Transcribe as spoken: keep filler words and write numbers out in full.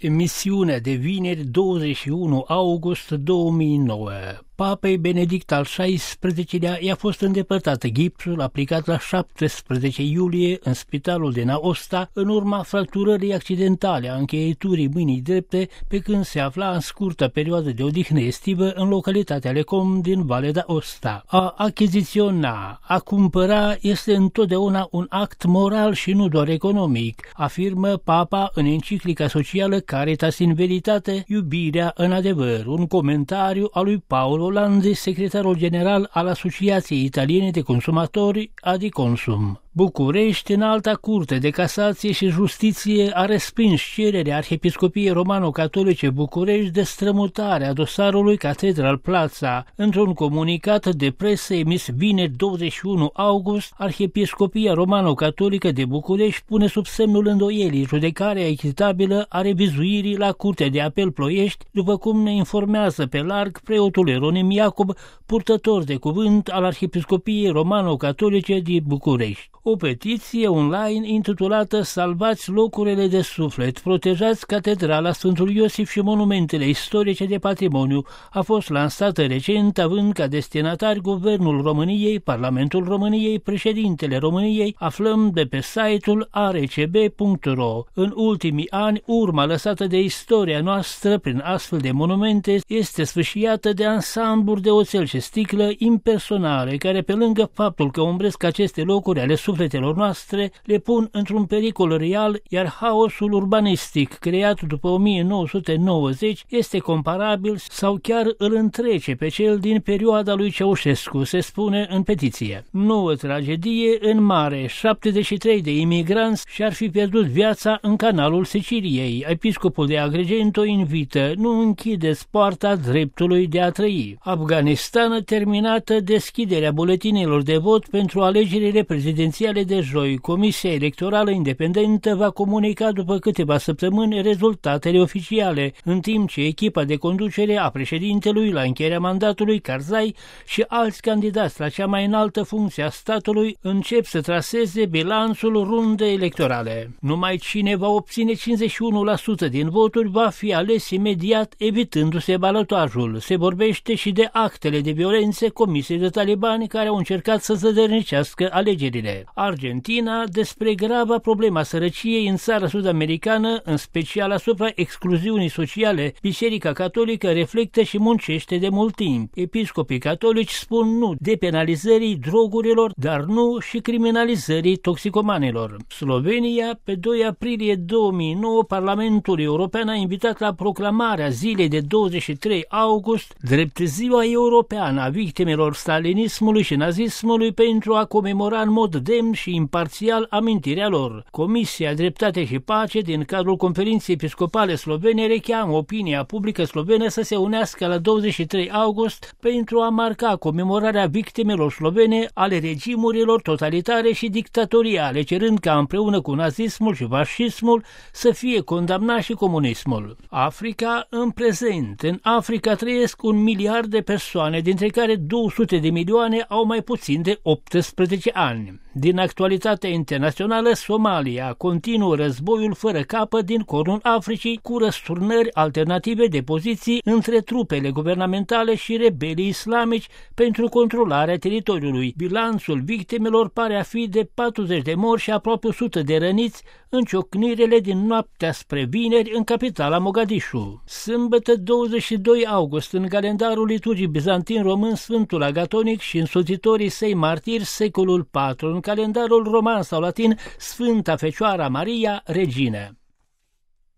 Emisiunea de vineri douăzeci și unu august două mii nouă. Papei Benedict al șaisprezecelea i-a fost îndepărtat gipsul aplicat la șaptesprezece iulie în spitalul din Aosta în urma fracturării accidentale a încheieturii mâinii drepte pe când se afla în scurtă perioadă de odihnă estivă în localitatea Lecom din Valea d'Aosta. A achiziționa, a cumpăra este întotdeauna un act moral și nu doar economic, afirmă Papa în enciclica socială Caritas in Veritate, iubirea în adevăr, un comentariu al lui Paolo Landi, secretarul general al Asociației Italiene de Consumatori, Adiconsum. București, Înalta Curte de Casație și Justiție a respins cererea Arhiepiscopiei Romano-Catolice București de strămutare a dosarului Catedral Plața. Într-un comunicat de presă emis vineri douăzeci și unu august, Arhiepiscopia Romano-Catolică de București pune sub semnul îndoielii judecarea echitabilă a revizuirii la Curtea de Apel Ploiești, după cum ne informează pe larg preotul Ieronim Iacob, purtător de cuvânt al Arhiepiscopiei Romano-Catolice din București. O petiție online intitulată Salvați locurile de suflet, protejați Catedrala Sfântul Iosif și monumentele istorice de patrimoniu a fost lansată recent, având ca destinatari Guvernul României, Parlamentul României, Președintele României. Aflăm de pe site-ul a r c b punct r o. În ultimii ani, urma lăsată de istoria noastră prin astfel de monumente este sfâșiată de ansambluri de oțel și sticlă impersonale, care pe lângă faptul că umbresc aceste locuri ale sufletelor noastre, le pun într-un pericol real, iar haosul urbanistic creat după o mie nouă sute nouăzeci este comparabil sau chiar îl întrece pe cel din perioada lui Ceaușescu, se spune în petiție. Nouă tragedie în mare, șaptezeci și trei de imigranți și-ar fi pierdut viața în canalul Siciliei. Episcopul de Agrigento invită: nu închideți poarta dreptului de a trăi. Afganistan, terminată deschiderea buletinelor de vot pentru alegerile prezidențiale de joi. Comisia Electorală Independentă va comunica după câteva săptămâni rezultatele oficiale, în timp ce echipa de conducere a președintelui la încheierea mandatului, Karzai, și alți candidați la cea mai înaltă funcție a statului încep să traseze bilanțul rundei electorale. Numai cine va obține cincizeci și unu la sută din voturi va fi ales imediat, evitându-se balotajul. Se vorbește și de actele de violențe comise de talibani care au încercat să zădărnicească alegerile. Argentina, despre grava problema sărăciei în țara sud-americană, în special asupra excluziunii sociale, Biserica Catolică reflectă și muncește de mult timp. Episcopii catolici spun nu depenalizării drogurilor, dar nu și criminalizării toxicomanilor. Slovenia, pe doi aprilie două mii nouă, Parlamentul European a invitat la proclamarea zilei de douăzeci și trei august drept Ziua Europeană a victimelor stalinismului și nazismului pentru a comemora în mod demn și imparțial amintirea lor. Comisia Dreptate și Pace din cadrul Conferinței Episcopale Slovene recheamă opinia publică slovenă să se unească la douăzeci și trei august pentru a marca comemorarea victimelor slovene ale regimurilor totalitare și dictatoriale, cerând ca împreună cu nazismul și fascismul să fie condamnat și comunismul. Africa în prezent. În Africa trăiesc un miliard de persoane, dintre care două sute de milioane au mai puțin de optsprezece ani. Din actualitatea internațională, Somalia continuă războiul fără capăt din Cornul Africii, cu răsturnări alternative de poziții între trupele guvernamentale și rebelii islamici pentru controlarea teritoriului. Bilanțul victimelor pare a fi de patruzeci de morți și aproape o sută de răniți în ciocnirele din noaptea spre vineri în capitala Mogadishu. Sâmbătă douăzeci și doi august, în calendarul liturgic bizantin român, Sfântul Agatonic și însoțitorii săi martiri, secolul patru, în calendarul roman sau latin, Sfânta Fecioara Maria, Regină.